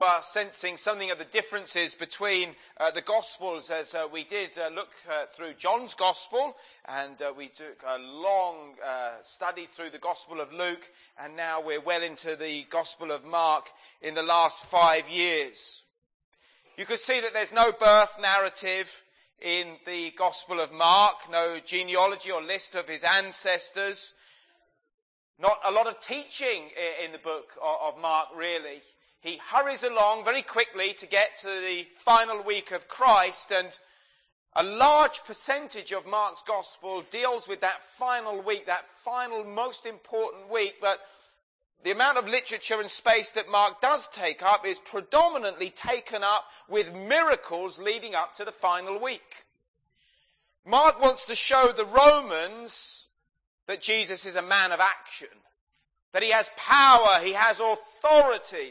are sensing something of the differences between the Gospels as we did look through John's Gospel, and we took a long study through the Gospel of Luke, and now we're well into the Gospel of Mark in the last 5 years. You could see that there's no birth narrative in the Gospel of Mark, no genealogy or list of his ancestors, not a lot of teaching in the book of Mark really. He hurries along very quickly to get to the final week of Christ, and a large percentage of Mark's Gospel deals with that final week, that final most important week, but the amount of literature and space that Mark does take up is predominantly taken up with miracles leading up to the final week. Mark wants to show the Romans that Jesus is a man of action, that he has power, he has authority.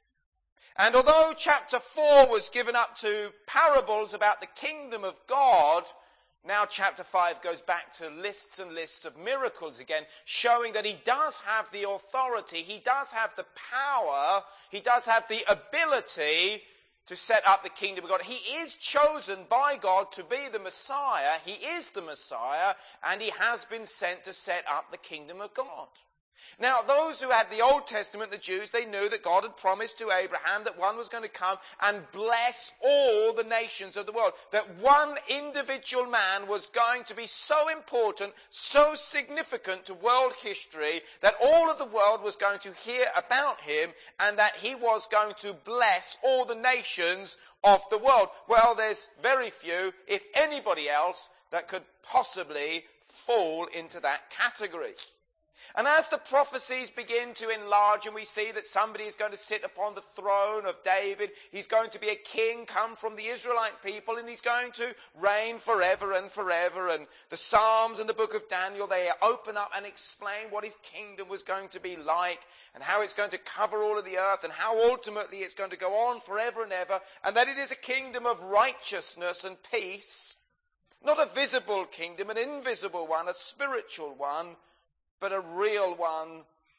And although chapter 4 was given up to parables about the kingdom of God, now chapter 5 goes back to lists and lists of miracles again, showing that he does have the authority, he does have the power, he does have the ability to set up the kingdom of God. He is chosen by God to be the Messiah. He is the Messiah, and he has been sent to set up the kingdom of God. Now, those who had the Old Testament, the Jews, they knew that God had promised to Abraham that one was going to come and bless all the nations of the world. That one individual man was going to be so important, so significant to world history, that all of the world was going to hear about him, and that he was going to bless all the nations of the world. Well, there's very few, if anybody else, that could possibly fall into that category. And as the prophecies begin to enlarge and we see that somebody is going to sit upon the throne of David, he's going to be a king come from the Israelite people, and he's going to reign forever and forever. And the Psalms and the book of Daniel, they open up and explain what his kingdom was going to be like, and how it's going to cover all of the earth, and how ultimately it's going to go on forever and ever, and that it is a kingdom of righteousness and peace. Not a visible kingdom, an invisible one, a spiritual one, but a real one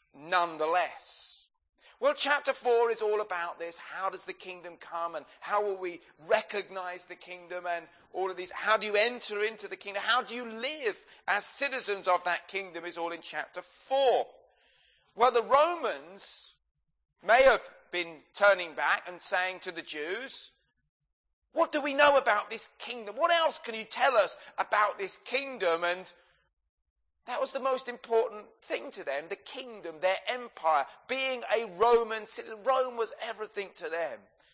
nonetheless. Well, chapter 4 is all about this. How does the kingdom come, and how will we recognize the kingdom, and all of these? How do you enter into the kingdom? How do you live as citizens of that kingdom is all in chapter 4. Well, the Romans may have been turning back and saying to the Jews, what do we know about this kingdom? What else can you tell us about this kingdom? And that was the most important thing to them, the kingdom, their empire, being a Roman citizen. Rome was everything to them.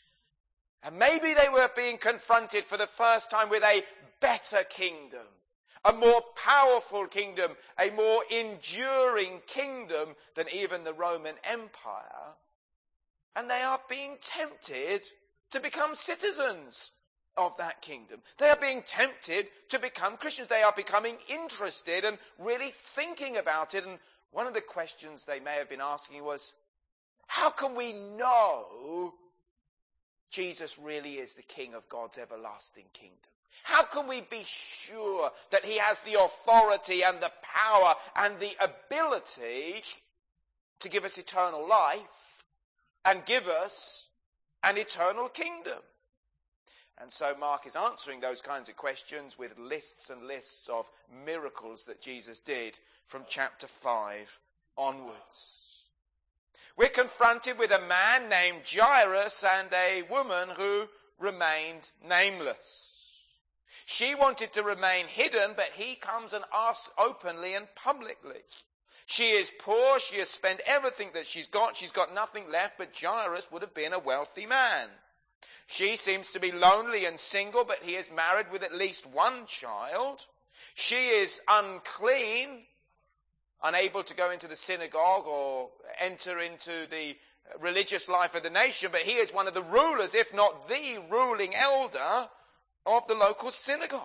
And maybe they were being confronted for the first time with a better kingdom, a more powerful kingdom, a more enduring kingdom than even the Roman Empire. And they are being tempted to become citizens of that kingdom. They are being tempted to become Christians. They are becoming interested and really thinking about it. And one of the questions they may have been asking was, how can we know Jesus really is the King of God's everlasting kingdom? How can we be sure that he has the authority and the power and the ability to give us eternal life and give us an eternal kingdom? And so Mark is answering those kinds of questions with lists and lists of miracles that Jesus did from chapter 5 onwards. We're confronted with a man named Jairus and a woman who remained nameless. She wanted to remain hidden, but he comes and asks openly and publicly. She is poor, she has spent everything that she's got nothing left, but Jairus would have been a wealthy man. She seems to be lonely and single, but he is married with at least one child. She is unclean, unable to go into the synagogue or enter into the religious life of the nation, but he is one of the rulers, if not the ruling elder of the local synagogue.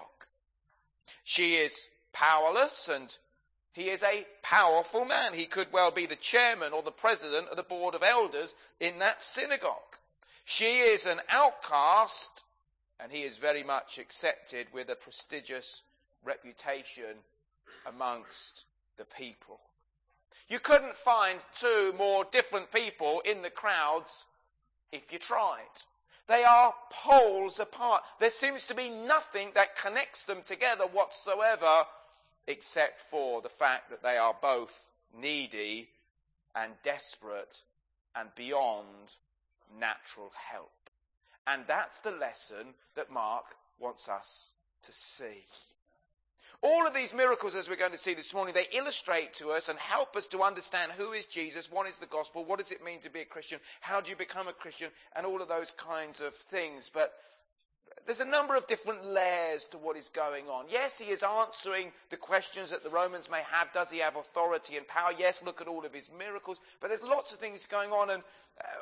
She is powerless, and he is a powerful man. He could well be the chairman or the president of the board of elders in that synagogue. She is an outcast, and he is very much accepted with a prestigious reputation amongst the people. You couldn't find two more different people in the crowds if you tried. They are poles apart. There seems to be nothing that connects them together whatsoever, except for the fact that they are both needy and desperate and beyond natural help. And that's the lesson that Mark wants us to see. All of these miracles, as we're going to see this morning, they illustrate to us and help us to understand who is Jesus, what is the gospel, what does it mean to be a Christian, how do you become a Christian, and all of those kinds of things. But there's a number of different layers to what is going on. Yes, he is answering the questions that the Romans may have. Does he have authority and power? Yes, look at all of his miracles. But there's lots of things going on, and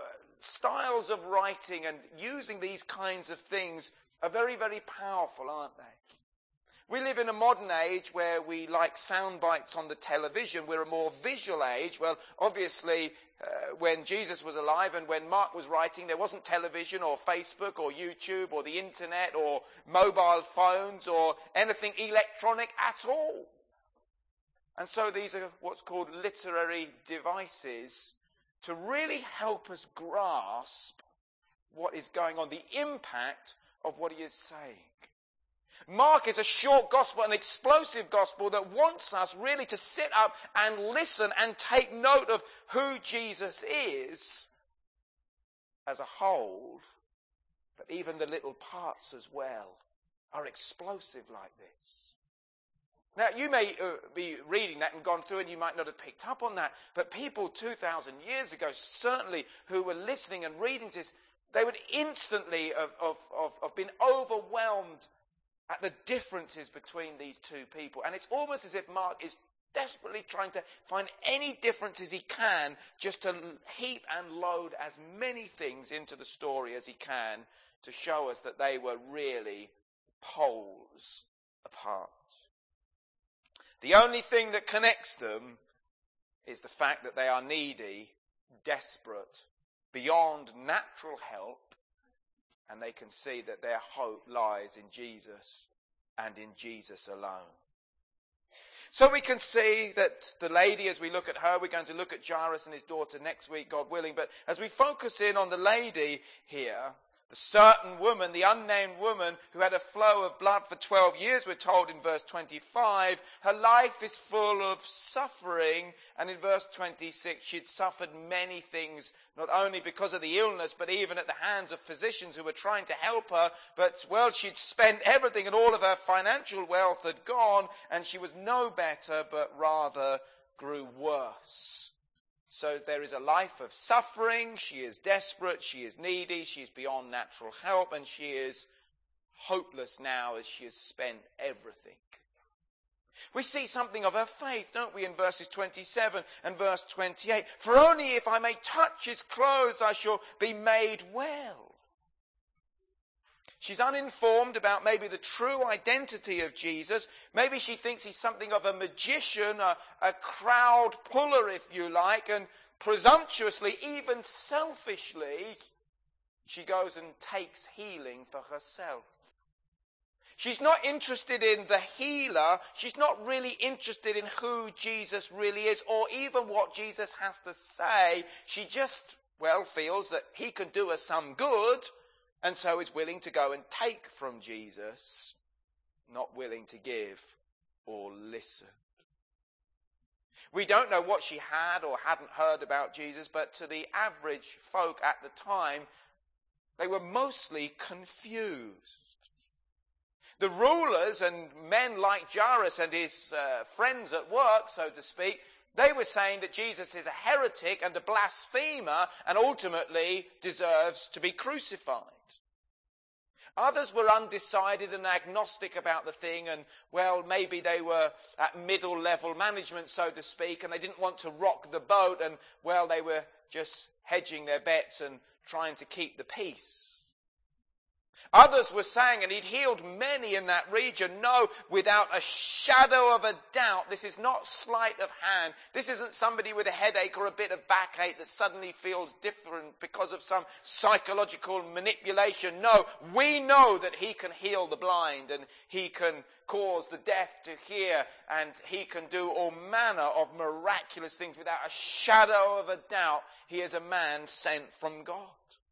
styles of writing and using these kinds of things are very, very powerful, aren't they? We live in a modern age where we like sound bites on the television. We're a more visual age. Well, obviously, when Jesus was alive and when Mark was writing, there wasn't television or Facebook or YouTube or the internet or mobile phones or anything electronic at all. And so these are what's called literary devices to really help us grasp what is going on, the impact of what he is saying. Mark is a short gospel, an explosive gospel that wants us really to sit up and listen and take note of who Jesus is as a whole, but even the little parts as well are explosive like this. Now, you may be reading that and gone through and you might not have picked up on that, but people 2,000 years ago, certainly, who were listening and reading this, they would instantly have been overwhelmed at the differences between these two people. And it's almost as if Mark is desperately trying to find any differences he can just to heap and load as many things into the story as he can to show us that they were really poles apart. The only thing that connects them is the fact that they are needy, desperate, beyond natural help, and they can see that their hope lies in Jesus and in Jesus alone. So we can see that the lady, as we look at her, we're going to look at Jairus and his daughter next week, God willing, but as we focus in on the lady here, the certain woman, the unnamed woman who had a flow of blood for 12 years, we're told in verse 25, her life is full of suffering. And in verse 26, she'd suffered many things, not only because of the illness, but even at the hands of physicians who were trying to help her. But, well, she'd spent everything and all of her financial wealth had gone, and she was no better, but rather grew worse. So there is a life of suffering. She is desperate, she is needy, she is beyond natural help, and she is hopeless now as she has spent everything. We see something of her faith, don't we, in verses 27 and verse 28. For only if I may touch his clothes I shall be made well. She's uninformed about maybe the true identity of Jesus. Maybe she thinks he's something of a magician, a crowd puller, if you like, and presumptuously, even selfishly, she goes and takes healing for herself. She's not interested in the healer. She's not really interested in who Jesus really is or even what Jesus has to say. She just, feels that he can do us some good, and so is willing to go and take from Jesus, not willing to give or listen. We don't know what she had or hadn't heard about Jesus, but to the average folk at the time, they were mostly confused. The rulers and men like Jairus and his friends at work, so to speak, they were saying that Jesus is a heretic and a blasphemer and ultimately deserves to be crucified. Others were undecided and agnostic about the thing, and, maybe they were at middle-level management, so to speak, and they didn't want to rock the boat, and, they were just hedging their bets and trying to keep the peace. Others were saying, and he'd healed many in that region, no, without a shadow of a doubt, this is not sleight of hand. This isn't somebody with a headache or a bit of backache that suddenly feels different because of some psychological manipulation. No, we know that he can heal the blind and he can cause the deaf to hear and he can do all manner of miraculous things without a shadow of a doubt. He is a man sent from God.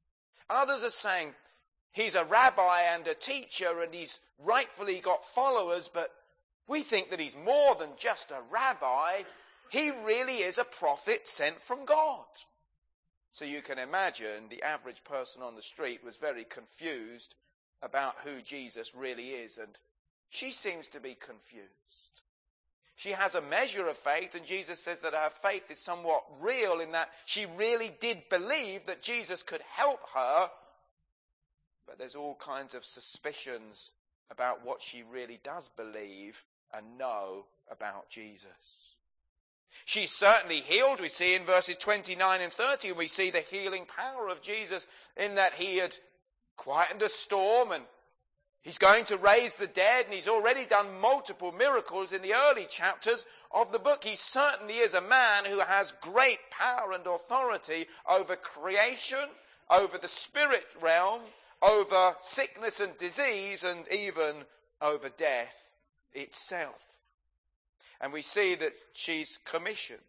Others are saying he's a rabbi and a teacher and he's rightfully got followers, but we think that he's more than just a rabbi. He really is a prophet sent from God. So you can imagine the average person on the street was very confused about who Jesus really is, and she seems to be confused. She has a measure of faith, and Jesus says that her faith is somewhat real in that she really did believe that Jesus could help her, but there's all kinds of suspicions about what she really does believe and know about Jesus. She's certainly healed. We see in verses 29 and 30, we see the healing power of Jesus in that he had quietened a storm and he's going to raise the dead, and he's already done multiple miracles in the early chapters of the book. He certainly is a man who has great power and authority over creation, over the spirit realm, over sickness and disease, and even over death itself. And we see that she's commissioned.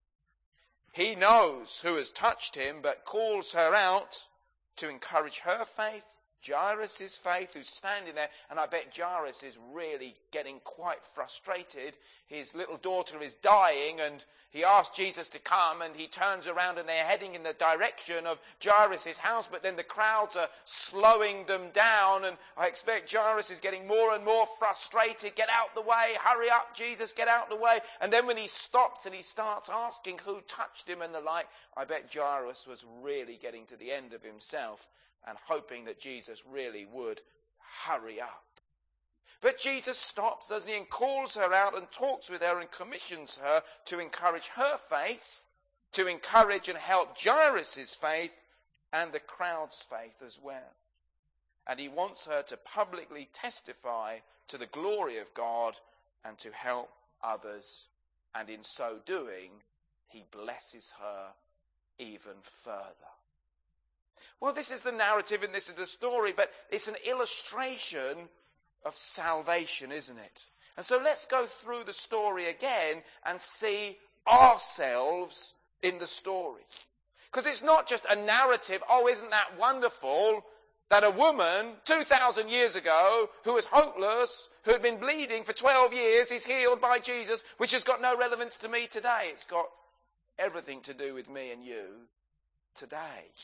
He knows who has touched him, but calls her out to encourage her faith, Jairus' faith, who's standing there. And I bet Jairus is really getting quite frustrated. His little daughter is dying, and he asks Jesus to come, and he turns around and they're heading in the direction of Jairus' house, but then the crowds are slowing them down, and I expect Jairus is getting more and more frustrated. Get out the way, hurry up, Jesus, get out the way. And then when he stops and he starts asking who touched him and the like, I bet Jairus was really getting to the end of himself and hoping that Jesus really would hurry up. But Jesus stops us and calls her out and talks with her and commissions her to encourage her faith, to encourage and help Jairus' faith and the crowd's faith as well. And he wants her to publicly testify to the glory of God and to help others. And in so doing, he blesses her even further. Well, this is the narrative and this is the story, but it's an illustration of salvation, isn't it? And so let's go through the story again and see ourselves in the story. Because it's not just a narrative, oh, isn't that wonderful, that a woman 2,000 years ago who was hopeless, who had been bleeding for 12 years, is healed by Jesus, which has got no relevance to me today. It's got everything to do with me and you today.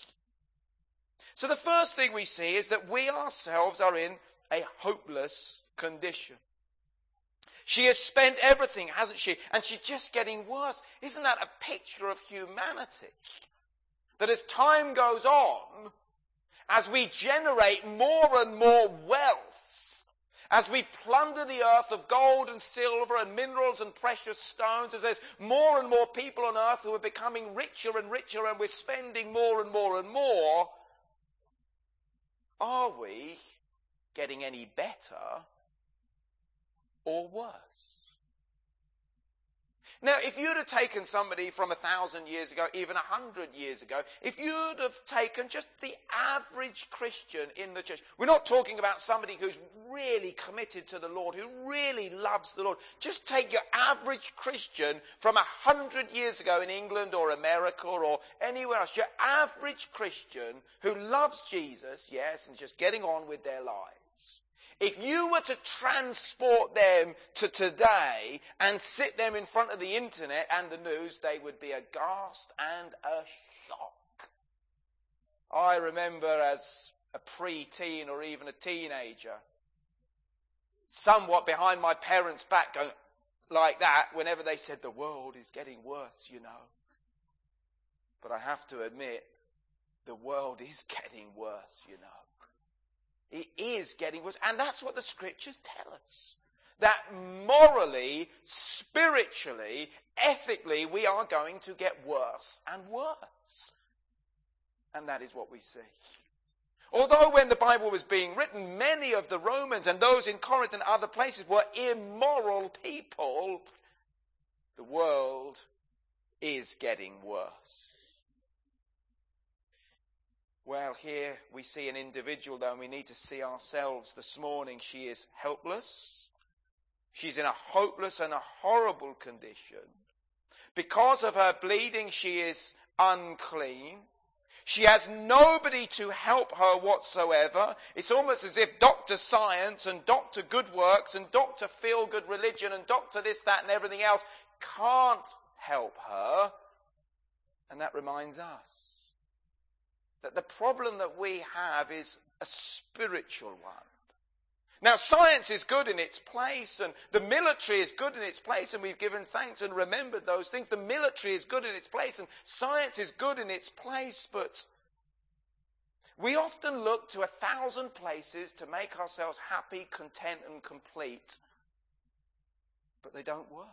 So the first thing we see is that we ourselves are in a hopeless condition. She has spent everything, hasn't she? And she's just getting worse. Isn't that a picture of humanity? That as time goes on, as we generate more and more wealth, as we plunder the earth of gold and silver and minerals and precious stones, as there's more and more people on earth who are becoming richer and richer and we're spending more and more and more, are we getting any better or worse? Now, if you'd have taken somebody from 1,000 years ago, even 100 years ago, if you'd have taken just the average Christian in the church, we're not talking about somebody who's really committed to the Lord, who really loves the Lord. Just take your average Christian from 100 years ago in England or America or anywhere else, your average Christian who loves Jesus, yes, and just getting on with their lives. If you were to transport them to today and sit them in front of the internet and the news, they would be aghast and a shock. I remember as a pre-teen or even a teenager, somewhat behind my parents' back going like that whenever they said the world is getting worse, you know. But I have to admit, the world is getting worse, you know. It is getting worse. And that's what the scriptures tell us. That morally, spiritually, ethically, we are going to get worse and worse. And that is what we see. Although when the Bible was being written, many of the Romans and those in Corinth and other places were immoral people, the world is getting worse. Well, here we see an individual, though, and we need to see ourselves this morning. She is helpless. She's in a hopeless and a horrible condition. Because of her bleeding, she is unclean. She has nobody to help her whatsoever. It's almost as if Dr. Science and Dr. Good Works and Dr. Feel Good Religion and Dr. This, that and everything else can't help her. And that reminds us that the problem that we have is a spiritual one. Now, science is good in its place, and the military is good in its place, and we've given thanks and remembered those things. The military is good in its place, and science is good in its place, but we often look to 1,000 places to make ourselves happy, content, and complete, but they don't work.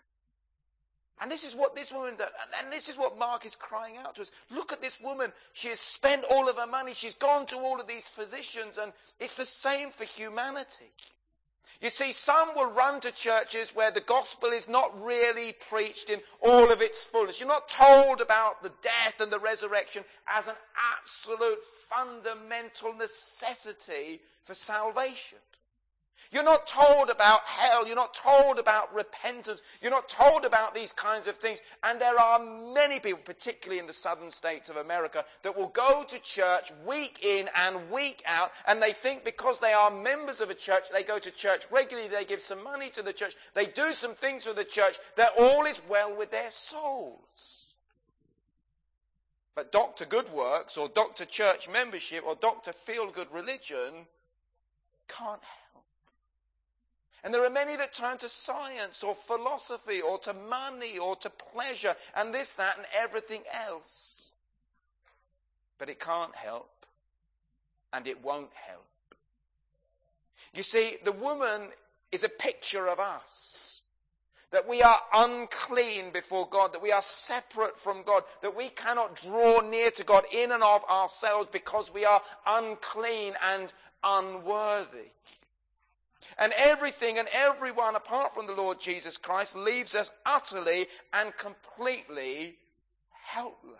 And this is what this woman does, and this is what Mark is crying out to us. Look at this woman. She has spent all of her money. She's gone to all of these physicians, and it's the same for humanity. You see, some will run to churches where the gospel is not really preached in all of its fullness. You're not told about the death and the resurrection as an absolute fundamental necessity for salvation. You're not told about hell. You're not told about repentance. You're not told about these kinds of things. And there are many people, particularly in the southern states of America, that will go to church week in and week out, and they think because they are members of a church, they go to church regularly, they give some money to the church, they do some things for the church, that all is well with their souls. But Dr. Good Works or Dr. Church membership or Dr. Feel Good Religion can't help. And there are many that turn to science or philosophy or to money or to pleasure and this, that and everything else. But it can't help, and it won't help. You see, the woman is a picture of us. That we are unclean before God, that we are separate from God, that we cannot draw near to God in and of ourselves because we are unclean and unworthy. And everything and everyone apart from the Lord Jesus Christ leaves us utterly and completely helpless.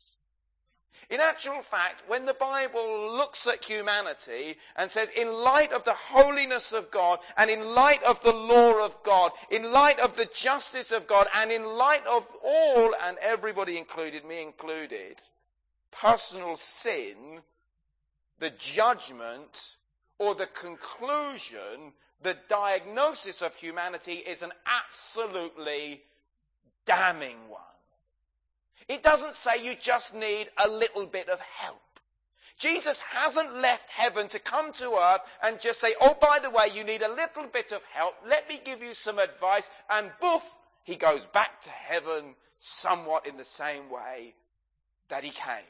In actual fact, when the Bible looks at humanity and says, in light of the holiness of God and in light of the law of God, in light of the justice of God and in light of all and everybody included, me included, personal sin, the judgment or the conclusion, the diagnosis of humanity is an absolutely damning one. It doesn't say you just need a little bit of help. Jesus hasn't left heaven to come to earth and just say, oh, by the way, you need a little bit of help. Let me give you some advice. And boof, he goes back to heaven somewhat in the same way that he came.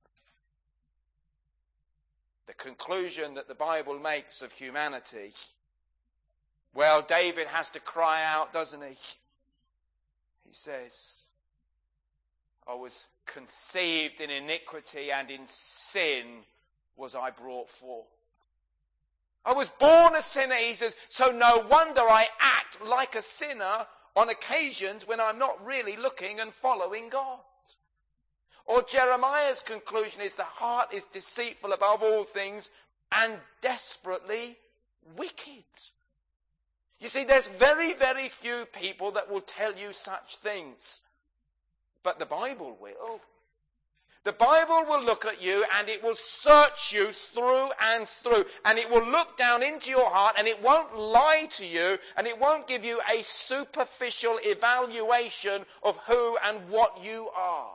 The conclusion that the Bible makes of humanity, well, David has to cry out, doesn't he? He says, I was conceived in iniquity and in sin was I brought forth. I was born a sinner, he says, so no wonder I act like a sinner on occasions when I'm not really looking and following God. Or Jeremiah's conclusion is the heart is deceitful above all things and desperately wicked. You see, there's very, very few people that will tell you such things. But the Bible will. The Bible will look at you and it will search you through and through. And it will look down into your heart and it won't lie to you and it won't give you a superficial evaluation of who and what you are.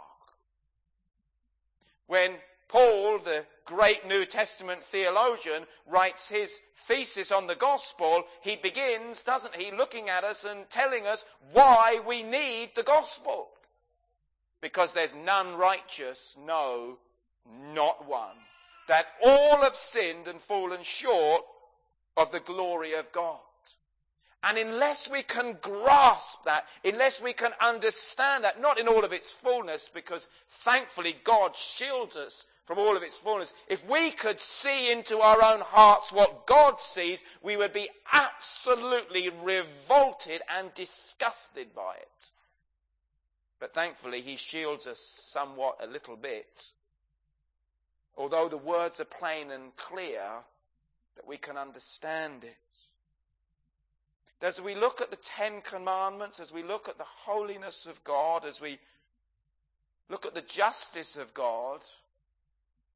When Paul, the great New Testament theologian, writes his thesis on the gospel, he begins, doesn't he, looking at us and telling us why we need the gospel. Because there's none righteous, no, not one. That all have sinned and fallen short of the glory of God. And unless we can grasp that, unless we can understand that, not in all of its fullness, because thankfully God shields us from all of its fullness. If we could see into our own hearts what God sees, we would be absolutely revolted and disgusted by it. But thankfully he shields us somewhat a little bit. Although the words are plain and clear, that we can understand it. As we look at the Ten Commandments, as we look at the holiness of God, as we look at the justice of God,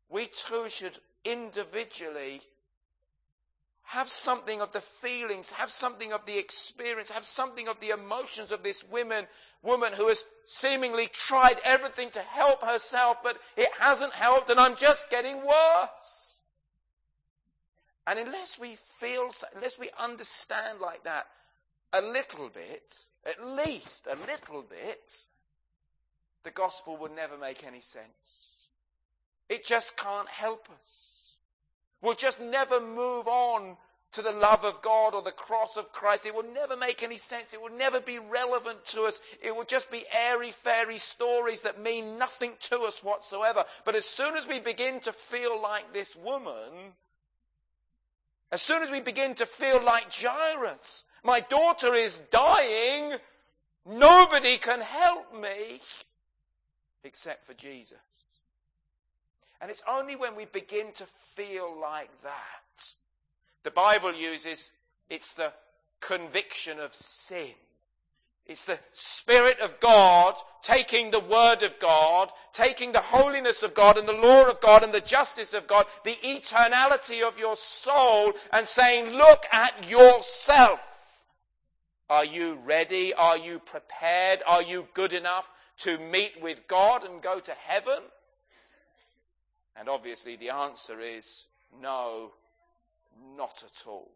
we too should individually have something of the feelings, have something of the experience, have something of the emotions of this woman who has seemingly tried everything to help herself, but it hasn't helped, and I'm just getting worse. And unless we understand like that a little bit, at least a little bit, the gospel would never make any sense. It just can't help us. We'll just never move on to the love of God or the cross of Christ. It will never make any sense. It will never be relevant to us. It will just be airy-fairy stories that mean nothing to us whatsoever. But as soon as we begin to feel like this woman, as soon as we begin to feel like Jairus, my daughter is dying, nobody can help me except for Jesus. And it's only when we begin to feel like that, the Bible uses, it's the conviction of sin. It's the Spirit of God taking the Word of God, taking the holiness of God and the law of God and the justice of God, the eternality of your soul, and saying, look at yourself. Are you ready? Are you prepared? Are you good enough to meet with God and go to heaven? And obviously the answer is no, not at all.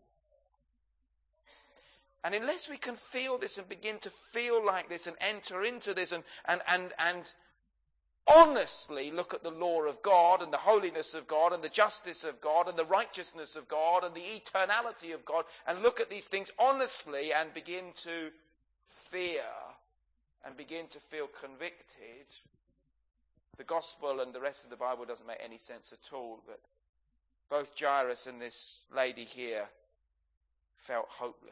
And unless we can feel this and begin to feel like this and enter into this and honestly look at the law of God and the holiness of God and the justice of God and the righteousness of God and the eternality of God, and look at these things honestly and begin to fear and begin to feel convicted, the gospel and the rest of the Bible doesn't make any sense at all. But both Jairus and this lady here felt hopeless.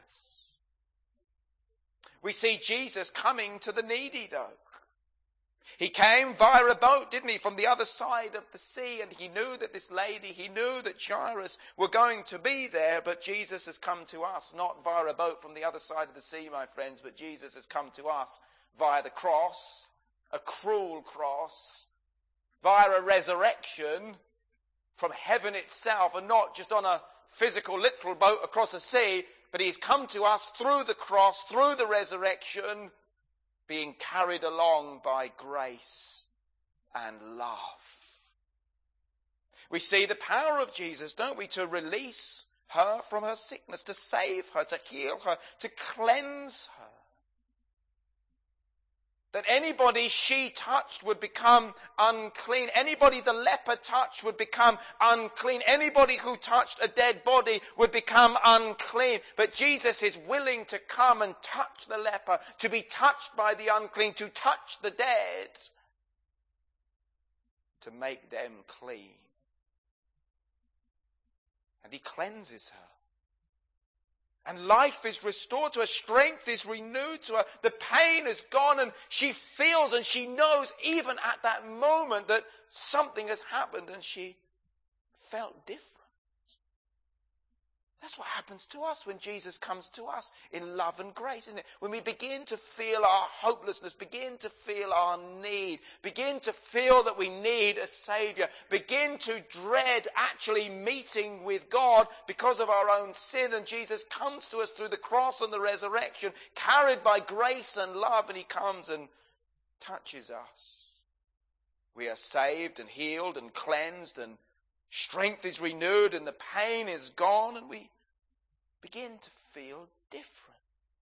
We see Jesus coming to the needy, though. He came via a boat, didn't he, from the other side of the sea, and he knew that this lady, he knew that Jairus were going to be there, but Jesus has come to us, not via a boat from the other side of the sea, my friends, but Jesus has come to us via the cross, a cruel cross, via a resurrection from heaven itself, and not just on a physical literal boat across a sea, but he's come to us through the cross, through the resurrection, being carried along by grace and love. We see the power of Jesus, don't we, to release her from her sickness, to save her, to heal her, to cleanse her. That anybody she touched would become unclean. Anybody the leper touched would become unclean. Anybody who touched a dead body would become unclean. But Jesus is willing to come and touch the leper, to be touched by the unclean, to touch the dead, to make them clean. And he cleanses her. And life is restored to her. Strength is renewed to her. The pain is gone, and she feels and she knows even at that moment that something has happened, and she felt different. That's what happens to us when Jesus comes to us in love and grace, isn't it? When we begin to feel our hopelessness, begin to feel our need, begin to feel that we need a Saviour, begin to dread actually meeting with God because of our own sin, and Jesus comes to us through the cross and the resurrection, carried by grace and love, and he comes and touches us. We are saved and healed and cleansed, and strength is renewed, and the pain is gone, and we begin to feel different.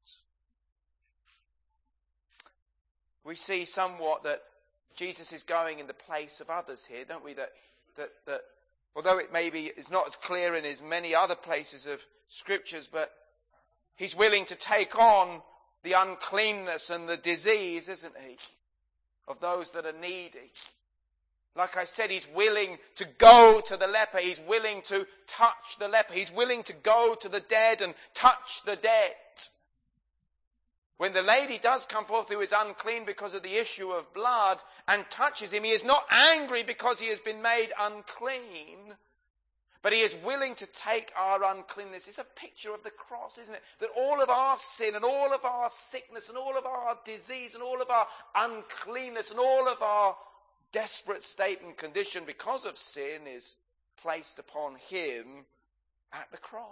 We see somewhat that Jesus is going in the place of others here, don't we? That although it maybe is not as clear in as many other places of scriptures, but he's willing to take on the uncleanness and the disease, isn't he, of those that are needy. Like I said, he's willing to go to the leper. He's willing to touch the leper. He's willing to go to the dead and touch the dead. When the lady does come forth who is unclean because of the issue of blood and touches him, he is not angry because he has been made unclean, but he is willing to take our uncleanness. It's a picture of the cross, isn't it? That all of our sin and all of our sickness and all of our disease and all of our uncleanness and all of our desperate state and condition because of sin is placed upon him at the cross.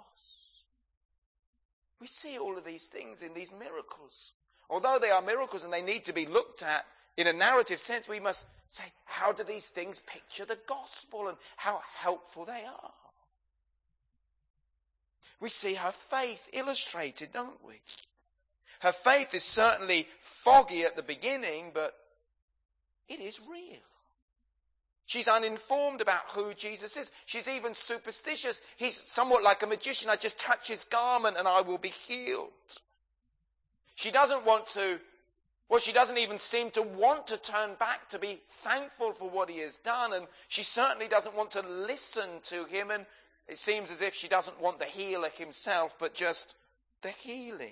We see all of these things in these miracles. Although they are miracles and they need to be looked at in a narrative sense, we must say, how do these things picture the gospel and how helpful they are? We see her faith illustrated, don't we? Her faith is certainly foggy at the beginning, but it is real. She's uninformed about who Jesus is. She's even superstitious. He's somewhat like a magician. I just touch his garment and I will be healed. She doesn't she doesn't even seem to want to turn back to be thankful for what he has done. And she certainly doesn't want to listen to him. And it seems as if she doesn't want the healer himself, but just the healing.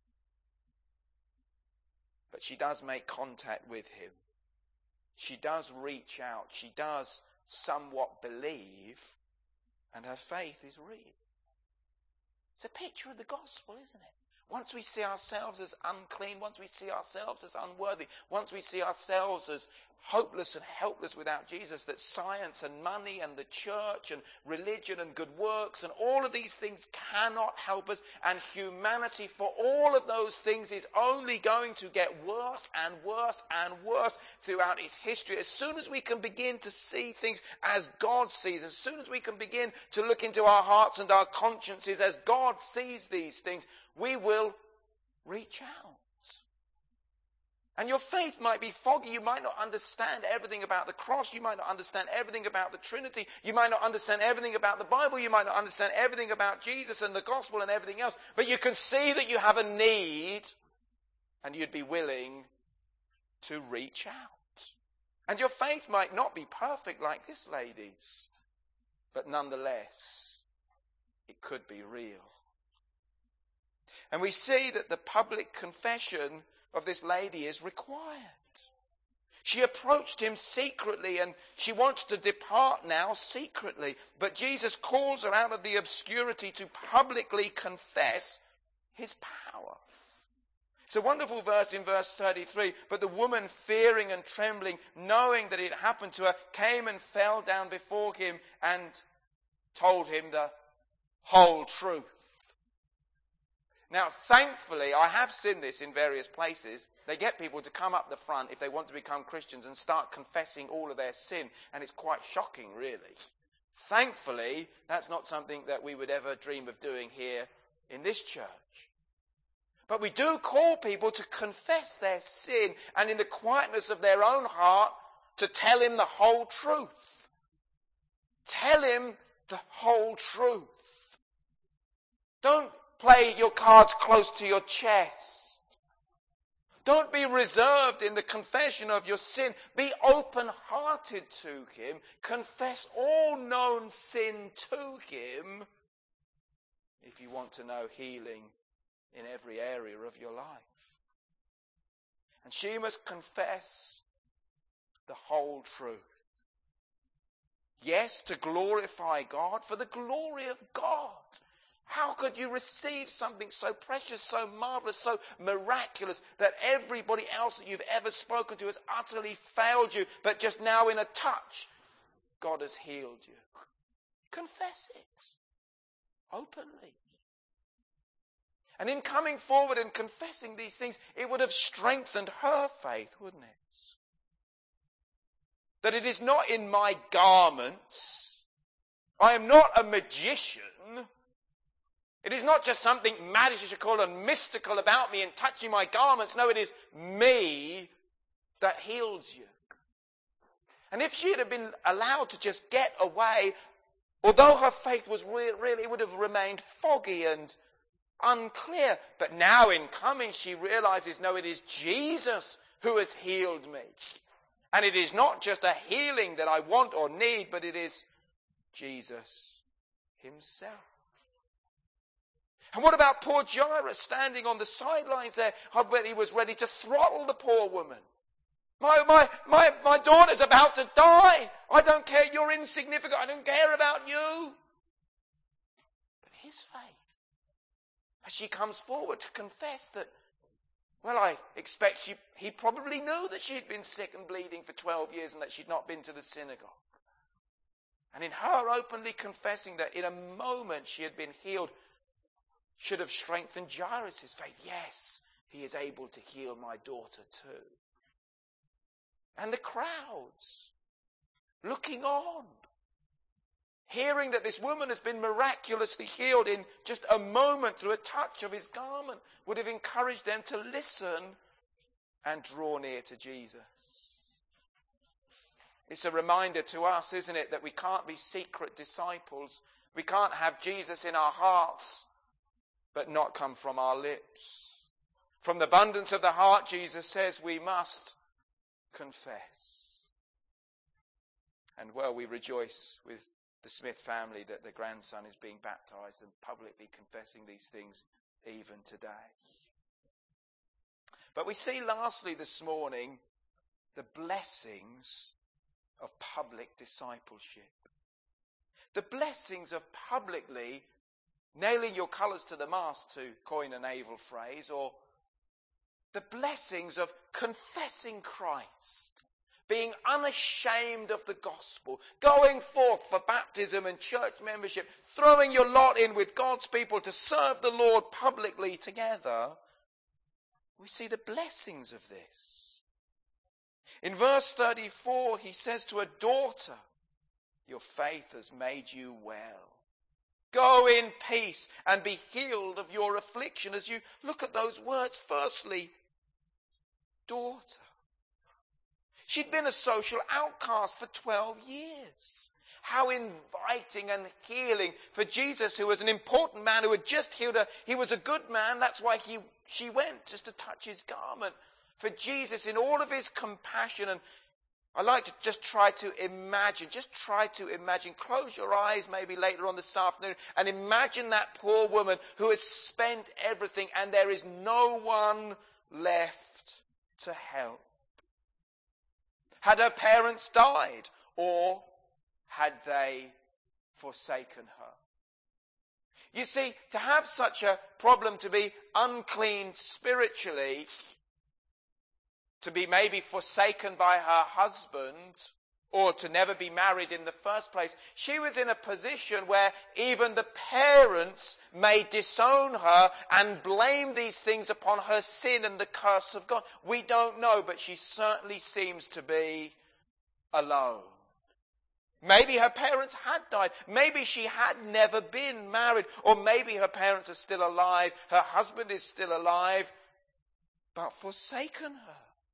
But she does make contact with him. She does reach out. She does somewhat believe. And her faith is real. It's a picture of the gospel, isn't it? Once we see ourselves as unclean, once we see ourselves as unworthy, once we see ourselves as hopeless and helpless without Jesus, that science and money and the church and religion and good works and all of these things cannot help us, and humanity for all of those things is only going to get worse and worse and worse throughout its history. As soon as we can begin to see things as God sees, as soon as we can begin to look into our hearts and our consciences as God sees these things, we will reach out. And your faith might be foggy. You might not understand everything about the cross. You might not understand everything about the Trinity. You might not understand everything about the Bible. You might not understand everything about Jesus and the gospel and everything else. But you can see that you have a need and you'd be willing to reach out. And your faith might not be perfect like this lady's, but nonetheless, it could be real. And we see that the public confession of this lady is required. She approached him secretly and she wants to depart now secretly. But Jesus calls her out of the obscurity to publicly confess his power. It's a wonderful verse in verse 33. But the woman, fearing and trembling, knowing that it had happened to her, came and fell down before him and told him the whole truth. Now, thankfully, I have seen this in various places. They get people to come up the front if they want to become Christians and start confessing all of their sin. And it's quite shocking, really. Thankfully, that's not something that we would ever dream of doing here in this church. But we do call people to confess their sin and in the quietness of their own heart to tell him the whole truth. Tell him the whole truth. Don't play your cards close to your chest. Don't be reserved in the confession of your sin. Be open-hearted to him. Confess all known sin to him if you want to know healing in every area of your life. And she must confess the whole truth. Yes, to glorify God, for the glory of God. How could you receive something so precious, so marvelous, so miraculous that everybody else that you've ever spoken to has utterly failed you, but just now in a touch, God has healed you? Confess it openly. And in coming forward and confessing these things, it would have strengthened her faith, wouldn't it? That it is not in my garments. I am not a magician. It is not just something magical and mystical about me and touching my garments. No, it is me that heals you. And if she had been allowed to just get away, although her faith was real, it would have remained foggy and unclear. But now in coming, she realizes, no, it is Jesus who has healed me. And it is not just a healing that I want or need, but it is Jesus himself. And what about poor Jairus standing on the sidelines there? I bet he was ready to throttle the poor woman. My daughter's about to die. I don't care. You're insignificant. I don't care about you. But his faith, as she comes forward to confess that Well, I expect he probably knew that she'd been sick and bleeding for 12 years and that she'd not been to the synagogue. And in her openly confessing that in a moment she had been healed, should have strengthened Jairus' faith. Yes, he is able to heal my daughter too. And the crowds looking on, hearing that this woman has been miraculously healed in just a moment through a touch of his garment, would have encouraged them to listen and draw near to Jesus. It's a reminder to us, isn't it, that we can't be secret disciples. We can't have Jesus in our hearts, but not come from our lips. From the abundance of the heart, Jesus says, we must confess. And well, we rejoice with the Smith family that the grandson is being baptized and publicly confessing these things even today. But we see lastly this morning the blessings of public discipleship. The blessings of publicly nailing your colours to the mast, to coin a naval phrase, or the blessings of confessing Christ, being unashamed of the gospel, going forth for baptism and church membership, throwing your lot in with God's people to serve the Lord publicly together. We see the blessings of this. In verse 34, he says to a daughter, your faith has made you well. Go in peace and be healed of your affliction. As you look at those words, firstly, daughter. She'd been a social outcast for 12 years. How inviting and healing for Jesus, who was an important man who had just healed her. He was a good man. That's why she went just to touch his garment. For Jesus, in all of his compassion, and I like to just try to imagine, close your eyes maybe later on this afternoon, and imagine that poor woman who has spent everything and there is no one left to help. Had her parents died, or had they forsaken her? You see, to have such a problem, to be unclean spiritually, to be maybe forsaken by her husband, or to never be married in the first place, she was in a position where even the parents may disown her and blame these things upon her sin and the curse of God. We don't know, but she certainly seems to be alone. Maybe her parents had died. Maybe she had never been married. Or maybe her parents are still alive. Her husband is still alive, but forsaken her.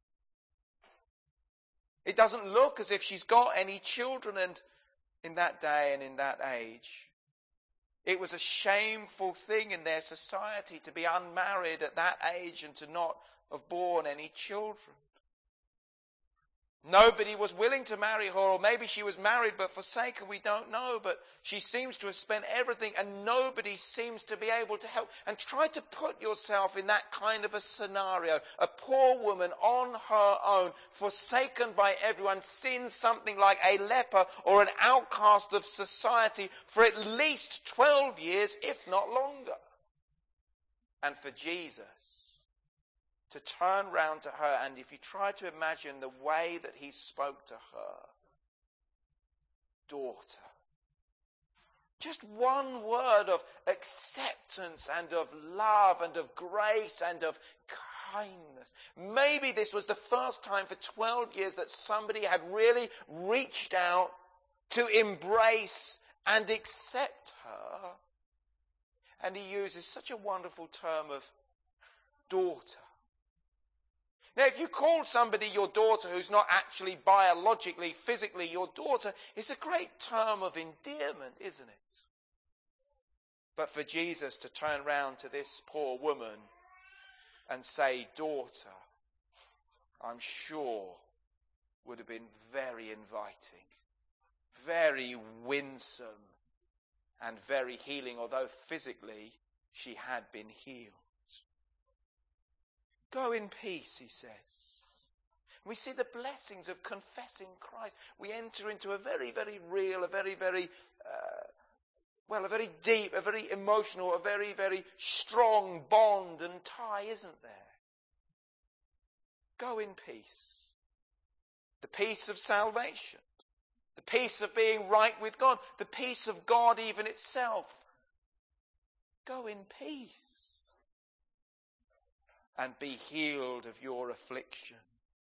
It doesn't look as if she's got any children, and in that day and in that age, it was a shameful thing in their society to be unmarried at that age and to not have borne any children. Nobody was willing to marry her, or maybe she was married but forsaken, we don't know, but she seems to have spent everything and nobody seems to be able to help. And try to put yourself in that kind of a scenario. A poor woman on her own, forsaken by everyone, seen something like a leper or an outcast of society for at least 12 years, if not longer. And for Jesus to turn round to her, and if you try to imagine the way that he spoke to her, daughter. Just one word of acceptance and of love and of grace and of kindness. Maybe this was the first time for 12 years that somebody had really reached out to embrace and accept her. And he uses such a wonderful term of daughter. Now, if you call somebody your daughter who's not actually biologically, physically your daughter, it's a great term of endearment, isn't it? But for Jesus to turn round to this poor woman and say, daughter, I'm sure would have been very inviting, very winsome, and very healing, although physically she had been healed. Go in peace, he says. We see the blessings of confessing Christ. We enter into a very, very real, a very, very, a very deep, a very emotional, a very, very strong bond and tie, isn't there? Go in peace. The peace of salvation. The peace of being right with God. The peace of God even itself. Go in peace. And be healed of your affliction.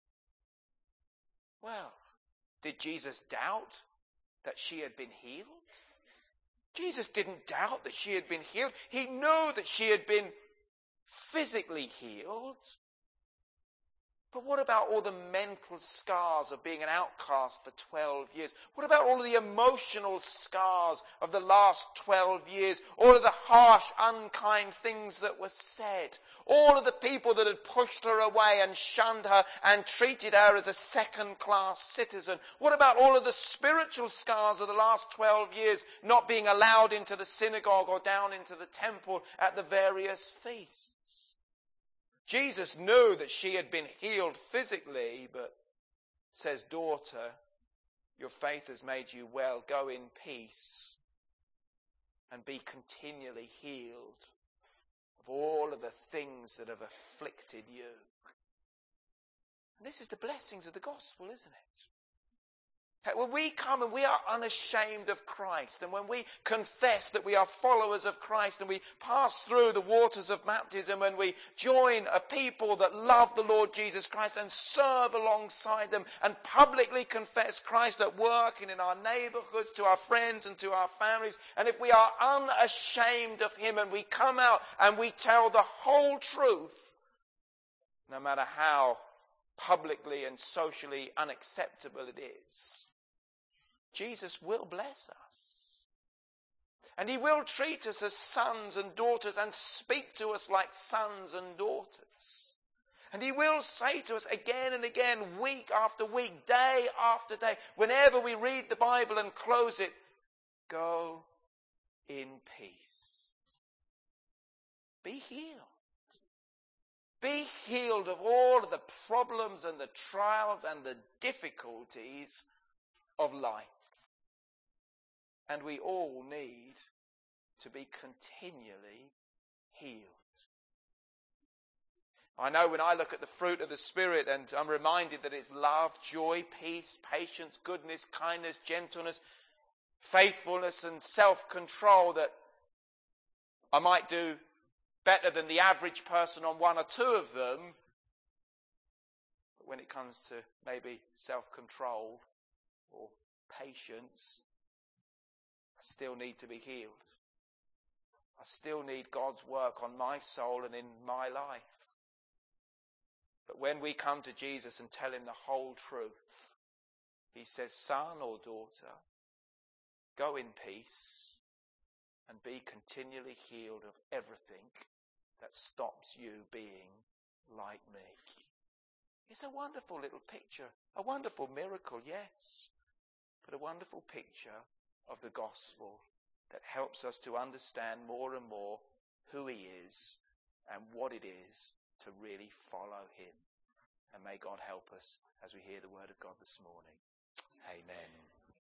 Well, did Jesus doubt that she had been healed? Jesus didn't doubt that she had been healed. He knew that she had been physically healed. But what about all the mental scars of being an outcast for 12 years? What about all of the emotional scars of the last 12 years? All of the harsh, unkind things that were said? All of the people that had pushed her away and shunned her and treated her as a second-class citizen? What about all of the spiritual scars of the last 12 years, not being allowed into the synagogue or down into the temple at the various feasts? Jesus knew that she had been healed physically, but says, daughter, your faith has made you well. Go in peace and be continually healed of all of the things that have afflicted you. And this is the blessings of the gospel, isn't it? When we come and we are unashamed of Christ, and when we confess that we are followers of Christ, and we pass through the waters of baptism, and we join a people that love the Lord Jesus Christ and serve alongside them and publicly confess Christ at work and in our neighborhoods, to our friends and to our families, and if we are unashamed of Him and we come out and we tell the whole truth, no matter how publicly and socially unacceptable it is, Jesus will bless us. And He will treat us as sons and daughters and speak to us like sons and daughters. And He will say to us again and again, week after week, day after day, whenever we read the Bible and close it, go in peace. Be healed. Be healed of all of the problems and the trials and the difficulties of life. And we all need to be continually healed. I know when I look at the fruit of the Spirit and I'm reminded that it's love, joy, peace, patience, goodness, kindness, gentleness, faithfulness and self-control, that I might do better than the average person on one or two of them. But when it comes to maybe self-control or patience, I still need to be healed. I still need God's work on my soul and in my life. But when we come to Jesus and tell Him the whole truth, He says, son or daughter, go in peace and be continually healed of everything that stops you being like me. It's a wonderful little picture, a wonderful miracle, yes, but a wonderful picture of the gospel that helps us to understand more and more who He is and what it is to really follow Him. And may God help us as we hear the word of God this morning. Amen.